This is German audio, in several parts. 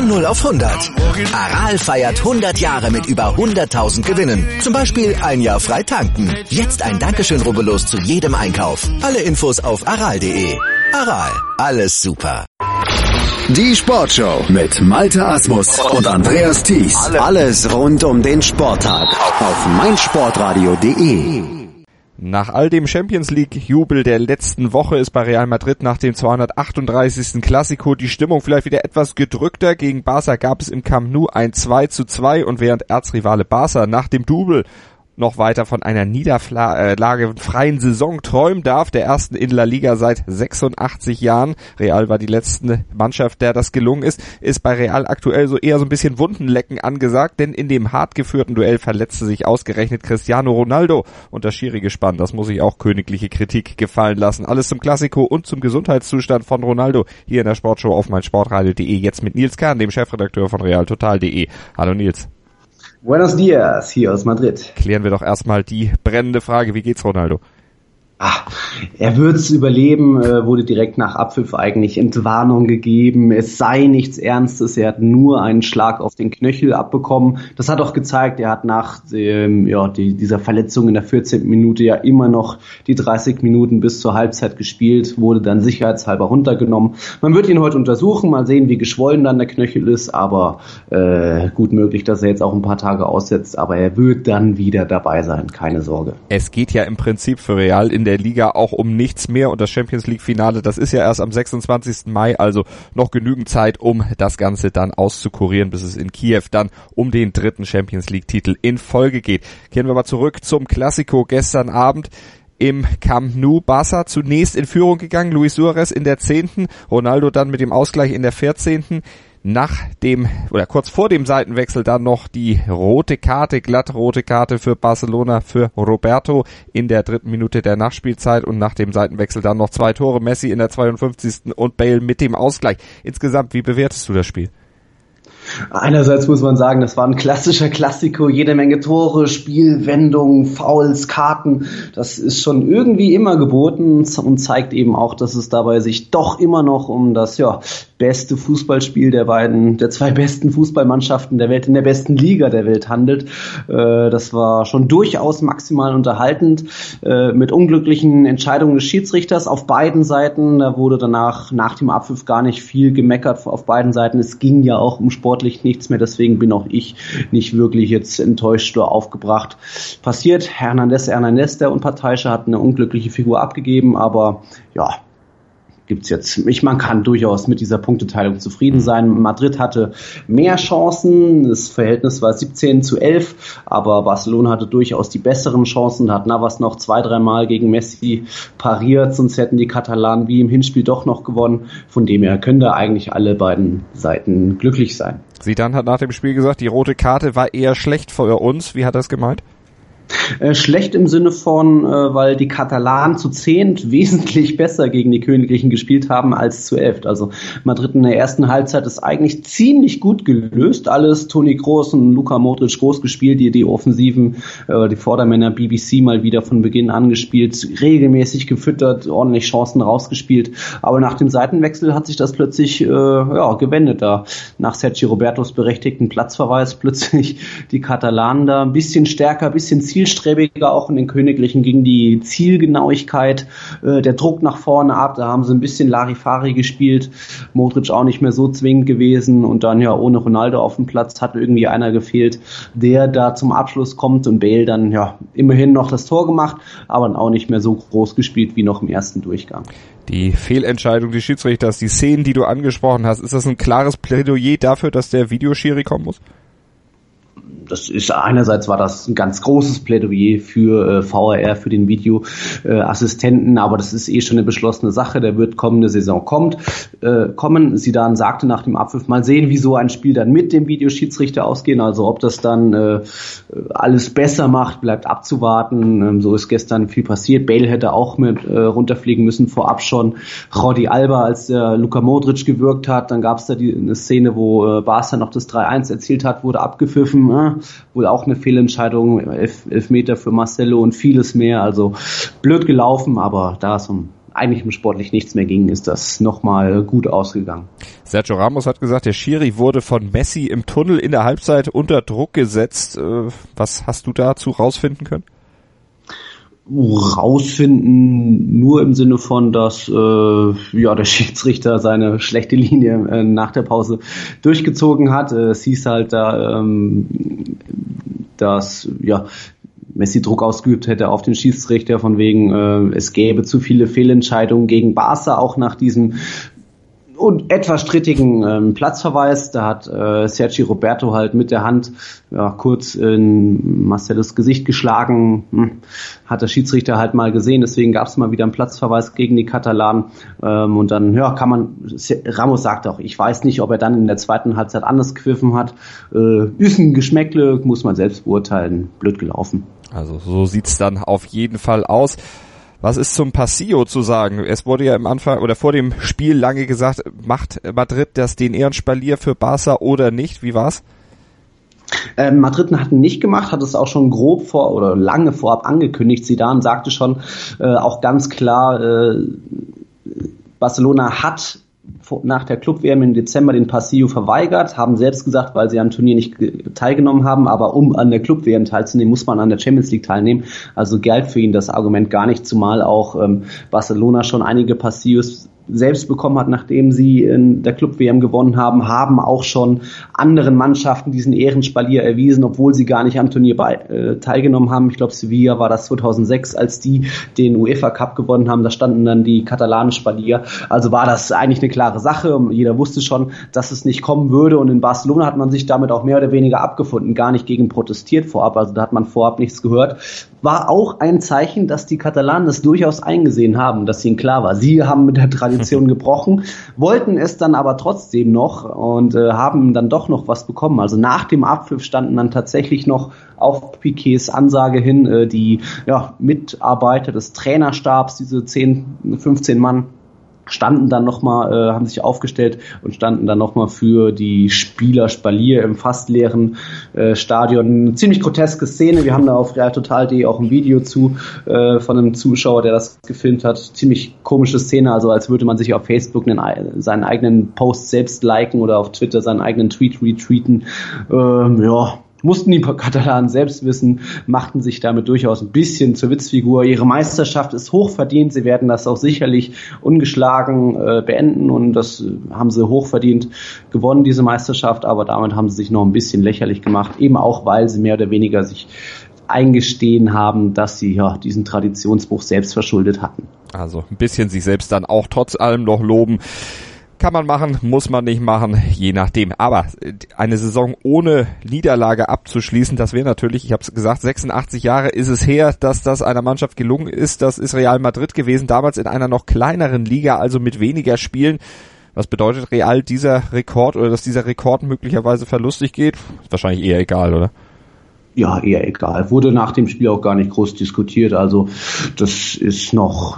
Von 0 auf 100. Aral feiert 100 Jahre mit über 100.000 Gewinnen. Zum Beispiel ein Jahr frei tanken. Jetzt ein Dankeschön, rubbellos zu jedem Einkauf. Alle Infos auf aral.de. Aral, alles super. Die Sportshow mit Malte Asmus und Andreas Thies. Alles rund um den Sporttag auf meinsportradio.de. Nach all dem Champions-League-Jubel der letzten Woche ist bei Real Madrid nach dem 238. Clasico die Stimmung vielleicht wieder etwas gedrückter. Gegen Barca gab es im Camp Nou ein 2:2 und während Erzrivale Barca nach dem Double noch weiter von einer niederlagefreien Saison träumen darf, der ersten in La Liga seit 86 Jahren. Real war die letzte Mannschaft, der das gelungen ist bei Real aktuell so eher so ein bisschen Wundenlecken angesagt, denn in dem hart geführten Duell verletzte sich ausgerechnet Cristiano Ronaldo und das Schiri-Gespann, das muss sich auch königliche Kritik gefallen lassen. Alles zum Klassiko und zum Gesundheitszustand von Ronaldo hier in der Sportshow auf meinsportradio.de, jetzt mit Nils Kahn, dem Chefredakteur von realtotal.de. Hallo Nils. Buenos dias, hier aus Madrid. Klären wir doch erstmal die brennende Frage, wie geht's Ronaldo? Er wird's überleben, wurde direkt nach Abpfiff eigentlich Entwarnung gegeben. Es sei nichts Ernstes, er hat nur einen Schlag auf den Knöchel abbekommen. Das hat auch gezeigt, er hat nach dieser Verletzung in der 14. Minute ja immer noch die 30 Minuten bis zur Halbzeit gespielt, wurde dann sicherheitshalber runtergenommen. Man wird ihn heute untersuchen, mal sehen, wie geschwollen dann der Knöchel ist, aber gut möglich, dass er jetzt auch ein paar Tage aussetzt, aber er wird dann wieder dabei sein, keine Sorge. Es geht ja im Prinzip für Real in der Liga auch um nichts mehr und das Champions-League-Finale, das ist ja erst am 26. Mai, also noch genügend Zeit, um das Ganze dann auszukurieren, bis es in Kiew dann um den 3. Champions-League-Titel in Folge geht. Kehren wir mal zurück zum Clasico gestern Abend. Im Camp Nou, Barca zunächst in Führung gegangen, Luis Suarez in der 10., Ronaldo dann mit dem Ausgleich in der 14., kurz vor dem Seitenwechsel dann noch die glattrote Karte für Barcelona für Roberto in der 3. Minute der Nachspielzeit und nach dem Seitenwechsel dann noch 2 Tore, Messi in der 52. und Bale mit dem Ausgleich. Insgesamt, wie bewertest du das Spiel? Einerseits muss man sagen, das war ein klassischer Klassiko, jede Menge Tore, Spielwendungen, Fouls, Karten, das ist schon irgendwie immer geboten und zeigt eben auch, dass es dabei sich doch immer noch um das beste Fußballspiel der 2 besten Fußballmannschaften der Welt in der besten Liga der Welt handelt. Das war schon durchaus maximal unterhaltend, mit unglücklichen Entscheidungen des Schiedsrichters auf beiden Seiten. Da wurde danach, nach dem Abpfiff, gar nicht viel gemeckert auf beiden Seiten. Es ging ja auch um sportlich nichts mehr, deswegen bin auch ich nicht wirklich jetzt enttäuscht oder aufgebracht. Passiert, Hernández, der Unparteiische, hat eine unglückliche Figur abgegeben, aber man kann durchaus mit dieser Punkteteilung zufrieden sein. Madrid hatte mehr Chancen, das Verhältnis war 17:11, aber Barcelona hatte durchaus die besseren Chancen, da hat Navas noch 2-3 Mal gegen Messi pariert, sonst hätten die Katalanen wie im Hinspiel doch noch gewonnen. Von dem her können da eigentlich alle beiden Seiten glücklich sein. Zidane hat nach dem Spiel gesagt, die rote Karte war eher schlecht für uns. Wie hat er es gemeint? Schlecht im Sinne von, weil die Katalanen zu 10 wesentlich besser gegen die Königlichen gespielt haben als zu 11. Also Madrid in der ersten Halbzeit ist eigentlich ziemlich gut gelöst. Alles Toni Kroos und Luka Modric groß gespielt, die Offensiven, die Vordermänner BBC mal wieder von Beginn an gespielt, regelmäßig gefüttert, ordentlich Chancen rausgespielt. Aber nach dem Seitenwechsel hat sich das plötzlich gewendet. Da nach Sergio Robertos berechtigten Platzverweis plötzlich die Katalanen da ein bisschen stärker, ein bisschen zielstrebiger, auch in den Königlichen ging die Zielgenauigkeit, der Druck nach vorne ab, da haben sie ein bisschen Larifari gespielt, Modric auch nicht mehr so zwingend gewesen und dann ohne Ronaldo auf dem Platz hat irgendwie einer gefehlt, der da zum Abschluss kommt und Bale dann immerhin noch das Tor gemacht, aber auch nicht mehr so groß gespielt wie noch im ersten Durchgang. Die Fehlentscheidung des Schiedsrichters, die Szenen, die du angesprochen hast, ist das ein klares Plädoyer dafür, dass der Videoschiri kommen muss? Das ist einerseits war das ein ganz großes Plädoyer für VAR, für den Videoassistenten, aber das ist schon eine beschlossene Sache, der wird kommende Saison kommen. Zidane sagte nach dem Abpfiff, mal sehen, wie so ein Spiel dann mit dem Videoschiedsrichter ausgehen, also ob das dann alles besser macht, bleibt abzuwarten. So ist gestern viel passiert. Bale hätte auch mit runterfliegen müssen, vorab schon. Jordi Alba, als der Luka Modric gewürgt hat, dann gab es da eine Szene, wo Barca noch das 3-1 erzielt hat, wurde abgepfiffen. Wohl auch eine Fehlentscheidung, Elfmeter für Marcelo und vieles mehr. Also blöd gelaufen, aber da es um eigentlich sportlich nichts mehr ging, ist das nochmal gut ausgegangen. Sergio Ramos hat gesagt, der Schiri wurde von Messi im Tunnel in der Halbzeit unter Druck gesetzt. Was hast du dazu rausfinden können? Rausfinden nur im Sinne von, dass der Schiedsrichter seine schlechte Linie nach der Pause durchgezogen hat. Es hieß halt da, dass Messi Druck ausgeübt hätte auf den Schiedsrichter von wegen, es gäbe zu viele Fehlentscheidungen gegen Barca, auch nach diesem und etwas strittigen Platzverweis. Da hat Sergi Roberto halt mit der Hand kurz in Marcelos Gesicht geschlagen. Hat der Schiedsrichter halt mal gesehen, deswegen gab es mal wieder einen Platzverweis gegen die Katalanen. Und dann Ramos sagt auch, ich weiß nicht, ob er dann in der zweiten Halbzeit anders gepfiffen hat. Ist ein Geschmäckle, muss man selbst beurteilen. Blöd gelaufen. Also so sieht's dann auf jeden Fall aus. Was ist zum Pasillo zu sagen? Es wurde ja im Anfang oder vor dem Spiel lange gesagt, macht Madrid den Ehrenspalier für Barca oder nicht? Wie war's? Madrid hat ihn nicht gemacht, hat es auch schon lange vorab angekündigt. Zidane sagte schon auch ganz klar, Barcelona hat nach der Club-WM im Dezember den Pasillo verweigert, haben selbst gesagt, weil sie am Turnier nicht teilgenommen haben, aber um an der Club-WM teilzunehmen, muss man an der Champions League teilnehmen. Also galt für ihn das Argument gar nicht, zumal auch Barcelona schon einige Pasillos selbst bekommen hat, nachdem sie in der Club-WM gewonnen haben auch schon anderen Mannschaften diesen Ehrenspalier erwiesen, obwohl sie gar nicht am Turnier teilgenommen haben. Ich glaube, Sevilla war das 2006, als die den UEFA Cup gewonnen haben. Da standen dann die katalanen Spalier. Also war das eigentlich eine klare Sache. Jeder wusste schon, dass es nicht kommen würde. Und in Barcelona hat man sich damit auch mehr oder weniger abgefunden, gar nicht gegen protestiert vorab. Also da hat man vorab nichts gehört. War auch ein Zeichen, dass die Katalanen das durchaus eingesehen haben, dass ihnen klar war. Sie haben mit der Tradition gebrochen, wollten es dann aber trotzdem noch und haben dann doch noch was bekommen. Also nach dem Abpfiff standen dann tatsächlich noch auf Piqués Ansage hin die Mitarbeiter des Trainerstabs, diese 10, 15 Mann, standen dann nochmal, haben sich aufgestellt und standen dann nochmal für die Spieler Spalier im fast leeren Stadion. Eine ziemlich groteske Szene. Wir haben da auf realtotal.de auch ein Video zu von einem Zuschauer, der das gefilmt hat. Ziemlich komische Szene, also als würde man sich auf Facebook seinen eigenen Post selbst liken oder auf Twitter seinen eigenen Tweet retweeten. Mussten die Katalanen selbst wissen, machten sich damit durchaus ein bisschen zur Witzfigur. Ihre Meisterschaft ist hochverdient, sie werden das auch sicherlich ungeschlagen beenden und das haben sie hochverdient gewonnen, diese Meisterschaft, aber damit haben sie sich noch ein bisschen lächerlich gemacht, eben auch, weil sie mehr oder weniger sich eingestehen haben, dass sie diesen Traditionsbruch selbst verschuldet hatten. Also ein bisschen sich selbst dann auch trotz allem noch loben. Kann man machen, muss man nicht machen, je nachdem. Aber eine Saison ohne Niederlage abzuschließen, das wäre natürlich, ich habe es gesagt, 86 Jahre ist es her, dass das einer Mannschaft gelungen ist. Das ist Real Madrid gewesen, damals in einer noch kleineren Liga, also mit weniger Spielen. Was bedeutet Real dieser Rekord oder dass dieser Rekord möglicherweise verlustig geht? Ist wahrscheinlich eher egal, oder? Ja, eher egal. Wurde nach dem Spiel auch gar nicht groß diskutiert. Also das ist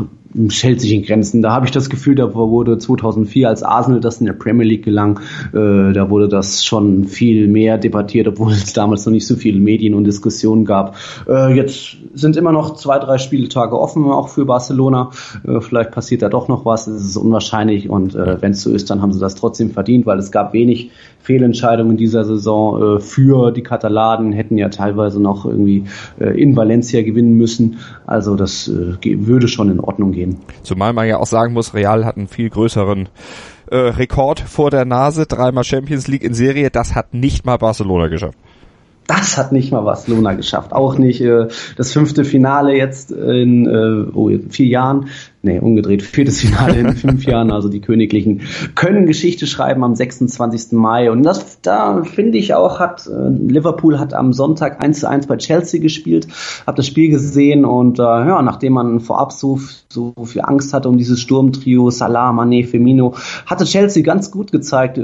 hält sich in Grenzen. Da habe ich das Gefühl, da wurde 2004, als Arsenal das in der Premier League gelang, da wurde das schon viel mehr debattiert, obwohl es damals noch nicht so viele Medien und Diskussionen gab. Jetzt sind immer noch 2-3 Spieltage offen, auch für Barcelona. Vielleicht passiert da doch noch was. Es ist unwahrscheinlich und wenn es so ist, dann haben sie das trotzdem verdient, weil es gab wenig Fehlentscheidungen in dieser Saison für die Katalanen, hätten ja teilweise noch irgendwie in Valencia gewinnen müssen. Also das würde schon in Ordnung gehen. Zumal man ja auch sagen muss, Real hat einen viel größeren Rekord vor der Nase, 3-mal Champions League in Serie, das hat nicht mal Barcelona geschafft. Das hat nicht mal Barcelona geschafft. Auch nicht das 5. Finale jetzt in 4 Jahren. Nee, umgedreht. 4. Finale in 5 Jahren. Also die Königlichen können Geschichte schreiben am 26. Mai. Und da finde ich auch, Liverpool hat am Sonntag 1:1 bei Chelsea gespielt. Hab das Spiel gesehen und nachdem man vorab so viel Angst hatte um dieses Sturmtrio, Salah, Mané, Firmino, hatte Chelsea ganz gut gezeigt,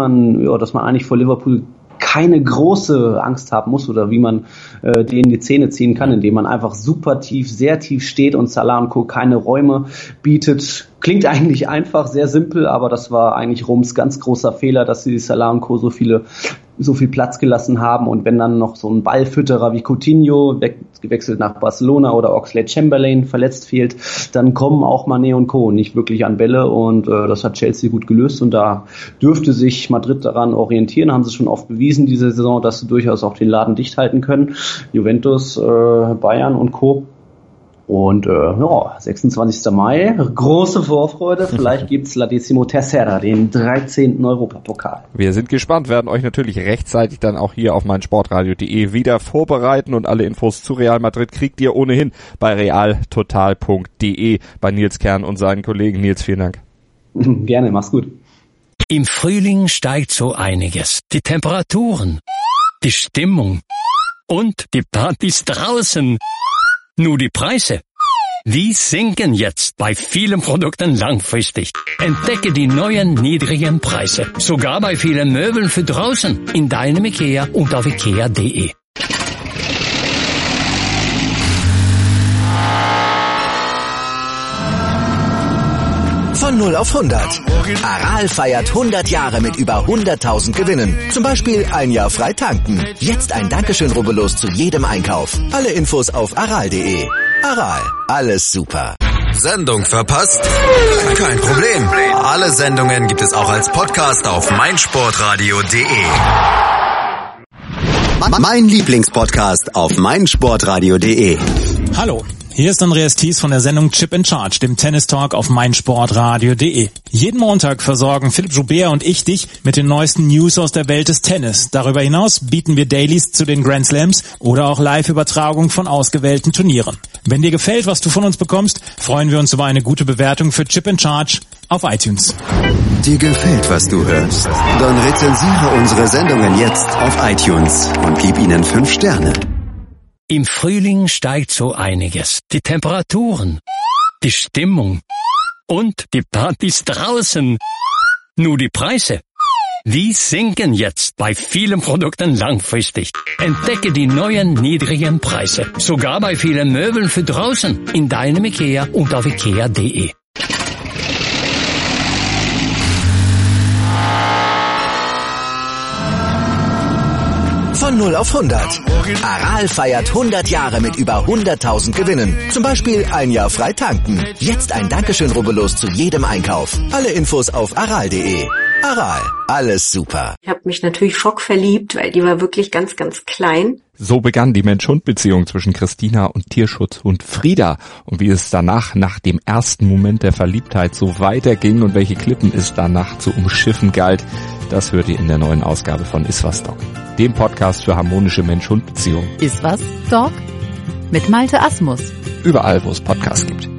dass man eigentlich vor Liverpool keine große Angst haben muss oder wie man denen die Zähne ziehen kann, indem man einfach super tief, sehr tief steht und Salah und Co. keine Räume bietet. klingt eigentlich einfach, sehr simpel, aber das war eigentlich Roms ganz großer Fehler, dass sie Salah und Co. so viel Platz gelassen haben, und wenn dann noch so ein Ballfütterer wie Coutinho gewechselt nach Barcelona oder Oxlade-Chamberlain verletzt fehlt, dann kommen auch Mané und Co. nicht wirklich an Bälle, und das hat Chelsea gut gelöst, und da dürfte sich Madrid daran orientieren, haben sie schon oft bewiesen diese Saison, dass sie durchaus auch den Laden dicht halten können. Juventus, Bayern und Co. Und 26. Mai, große Vorfreude, vielleicht gibt's La Decimo Tercera, den 13. Europapokal. Wir sind gespannt, werden euch natürlich rechtzeitig dann auch hier auf meinsportradio.de wieder vorbereiten, und alle Infos zu Real Madrid kriegt ihr ohnehin bei realtotal.de bei Nils Kern und seinen Kollegen. Nils, vielen Dank. Gerne, mach's gut. Im Frühling steigt so einiges. Die Temperaturen, die Stimmung und die Partys draußen. Nur die Preise, die sinken jetzt bei vielen Produkten langfristig. Entdecke die neuen niedrigen Preise, sogar bei vielen Möbeln für draußen, in deinem IKEA und auf ikea.de. Von 0 auf 100. Aral feiert 100 Jahre mit über 100.000 Gewinnen. Zum Beispiel ein Jahr frei tanken. Jetzt ein Dankeschön, rubbellos zu jedem Einkauf. Alle Infos auf aral.de. Aral, alles super. Sendung verpasst? Kein Problem. Alle Sendungen gibt es auch als Podcast auf meinsportradio.de. Mein Lieblingspodcast auf meinsportradio.de. Hallo, hier ist Andreas Thies von der Sendung Chip in Charge, dem Tennis-Talk auf meinsportradio.de. Jeden Montag versorgen Philipp Joubert und ich dich mit den neuesten News aus der Welt des Tennis. Darüber hinaus bieten wir Dailies zu den Grand Slams oder auch Live-Übertragungen von ausgewählten Turnieren. Wenn dir gefällt, was du von uns bekommst, freuen wir uns über eine gute Bewertung für Chip in Charge auf iTunes. Dir gefällt, was du hörst? Dann rezensiere unsere Sendungen jetzt auf iTunes und gib ihnen 5 Sterne. Im Frühling steigt so einiges. Die Temperaturen, die Stimmung und die Partys draußen. Nur die Preise, die sinken jetzt bei vielen Produkten langfristig. Entdecke die neuen niedrigen Preise, sogar bei vielen Möbeln für draußen, in deinem IKEA und auf ikea.de. Von 0 auf 100. Aral feiert 100 Jahre mit über 100.000 Gewinnen. Zum Beispiel ein Jahr frei tanken. Jetzt ein Dankeschön, rubbellos zu jedem Einkauf. Alle Infos auf aral.de. Aral, alles super. Ich habe mich natürlich schockverliebt, weil die war wirklich ganz, ganz klein. So begann die Mensch-Hund-Beziehung zwischen Christina und Tierschutzhund Frieda. Und wie es danach, nach dem ersten Moment der Verliebtheit, so weiterging und welche Klippen es danach zu umschiffen galt, das hört ihr in der neuen Ausgabe von Iswas Dog, dem Podcast für harmonische Mensch-Hund-Beziehungen. Iswas Dog mit Malte Asmus. Überall, wo es Podcasts gibt.